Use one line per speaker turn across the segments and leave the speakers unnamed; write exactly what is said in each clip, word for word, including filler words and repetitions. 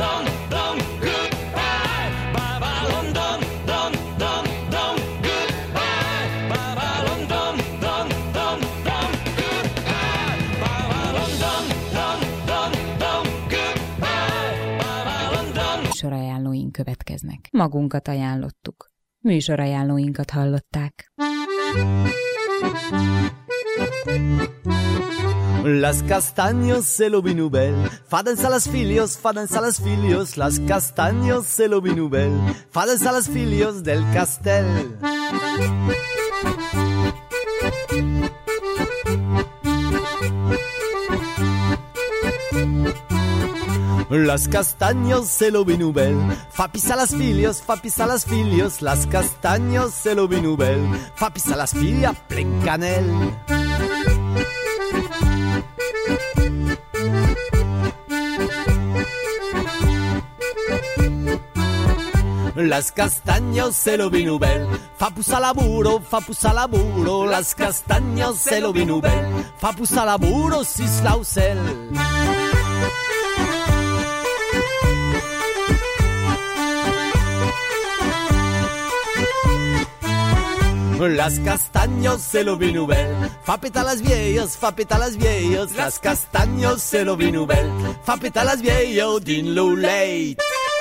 dum, dum, goodbye. Bye bye London, dum, dum, dum, goodbye. Bye bye London, dum, dum, dum, goodbye. Bye bye London, dum, dum, dum, goodbye. Bye bye London.
Műsorajánlóink következnek. Magunkat ajánlottuk. Műsorajánlóinkat hallották.
Las castaños se lo vinubel, faden a las filios, faden a las filios, las castaños se lo vinubel, faden a las filios del castel. Las castaños se lo vinubel, fa pisa las filios, fa pisa las filios, las castaños se lo vinubel, fa pisa las filia plen canel. Las castaños se lo vinubel, fa pusa laburo, fa pusa laburo, las castaños se lo vinubel, fa pusa laburo sis lausel. Las castaños se lo vinubel, fa peta las viejos, fa peta las viejos, las castaños se lo vinubel, fa peta las viejos din lo late.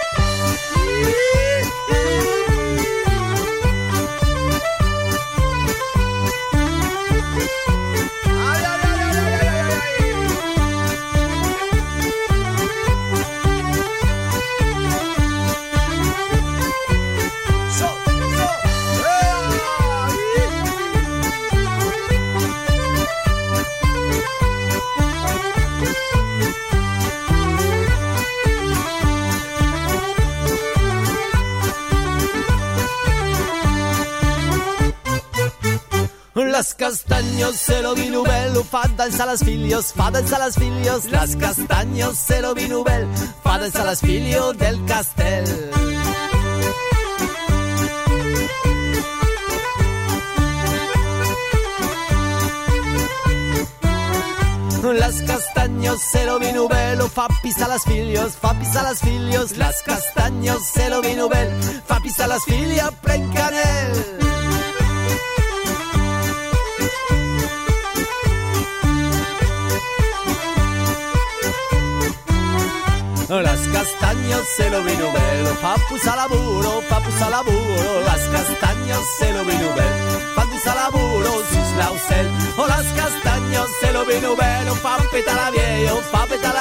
Las castaños se lo vinubel, fa danza las filios, fa danza las filios, las castaños se lo vinubel, fa danza las filios del castel. Las castaños se lo vinubel, fa pisa las filios, fa pisa las filios, las castaños se lo vinubel, fa pisa las filios plen canel. Las castaños se lo vinubel, fa pusa laburo, fa pusa laburo, las castaños se lo vinubel, fa pusa laburo, sis lausel, o las castaños se lo vinubel, fa peta la viejo, fa peta la